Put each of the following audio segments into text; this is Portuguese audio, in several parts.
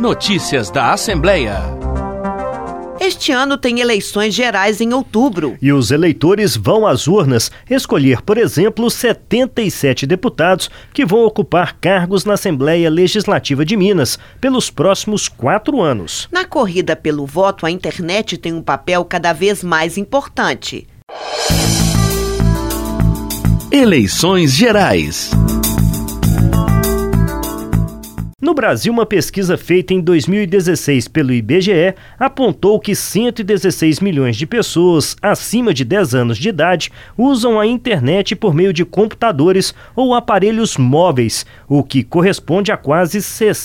Notícias da Assembleia. Este ano tem eleições gerais em outubro. E os eleitores vão às urnas escolher, por exemplo, 77 deputados que vão ocupar cargos na Assembleia Legislativa de Minas pelos próximos 4 anos. Na corrida pelo voto, a internet tem um papel cada vez mais importante. Eleições gerais. No Brasil, uma pesquisa feita em 2016 pelo IBGE apontou que 116 milhões de pessoas acima de 10 anos de idade usam a internet por meio de computadores ou aparelhos móveis, o que corresponde a quase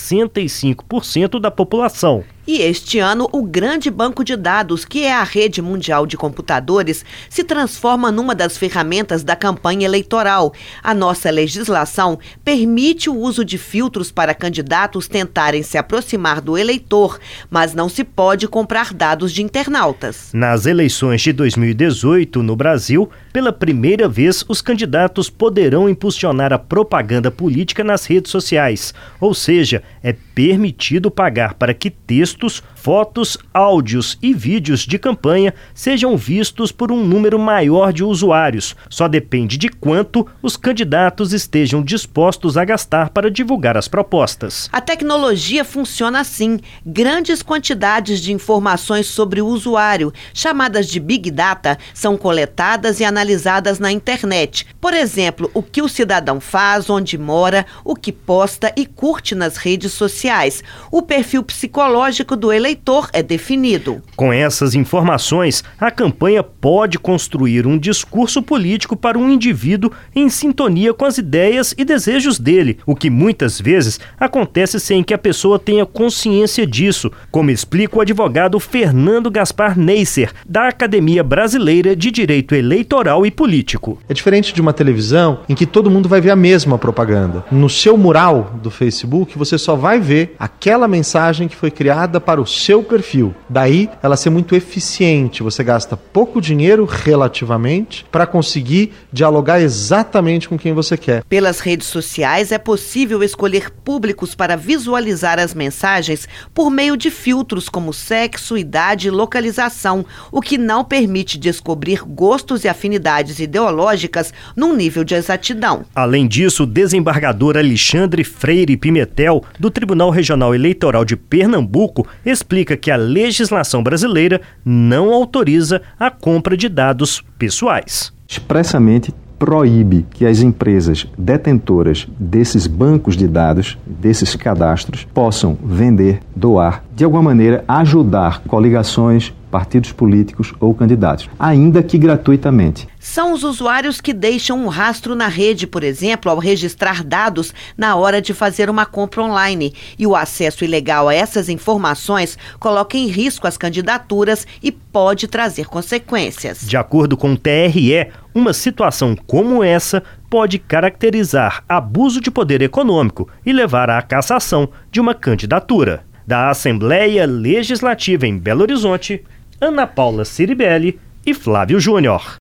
65% da população. E este ano, o grande banco de dados, que é a rede mundial de computadores, se transforma numa das ferramentas da campanha eleitoral. A nossa legislação permite o uso de filtros para candidatos tentarem se aproximar do eleitor, mas não se pode comprar dados de internautas. Nas eleições de 2018, no Brasil, pela primeira vez, os candidatos poderão impulsionar a propaganda política nas redes sociais, ou seja, é permitido pagar para que textos, fotos, áudios e vídeos de campanha sejam vistos por um número maior de usuários. Só depende de quanto os candidatos estejam dispostos a gastar para divulgar as propostas. A tecnologia funciona assim. Grandes quantidades de informações sobre o usuário, chamadas de Big Data, são coletadas e analisadas na internet. Por exemplo, o que o cidadão faz, onde mora, o que posta e curte nas redes sociais. O perfil psicológico do eleitor é definido. Com essas informações, a campanha pode construir um discurso político para um indivíduo em sintonia com as ideias e desejos dele, o que muitas vezes acontece sem que a pessoa tenha consciência disso, como explica o advogado Fernando Gaspar Neisser, da Academia Brasileira de Direito Eleitoral e Político. É diferente de uma televisão em que todo mundo vai ver a mesma propaganda. No seu mural do Facebook, você só vai ver aquela mensagem que foi criada para o seu perfil. Daí, ela ser muito eficiente. Você gasta pouco dinheiro relativamente para conseguir dialogar exatamente com quem você quer. Pelas redes sociais é possível escolher públicos para visualizar as mensagens por meio de filtros como sexo, idade e localização, o que não permite descobrir gostos e afinidades ideológicas num nível de exatidão. Além disso, o desembargador Alexandre Freire Pimentel, do Tribunal Regional Eleitoral de Pernambuco, explica que a legislação brasileira não autoriza a compra de dados pessoais. Expressamente proíbe que as empresas detentoras desses bancos de dados, desses cadastros, possam vender, doar, de alguma maneira ajudar coligações, partidos políticos ou candidatos, ainda que gratuitamente. São os usuários que deixam um rastro na rede, por exemplo, ao registrar dados na hora de fazer uma compra online. E o acesso ilegal a essas informações coloca em risco as candidaturas e pode trazer consequências. De acordo com o TRE, uma situação como essa pode caracterizar abuso de poder econômico e levar à cassação de uma candidatura. Da Assembleia Legislativa em Belo Horizonte, Ana Paula Ciribelli e Flávio Júnior.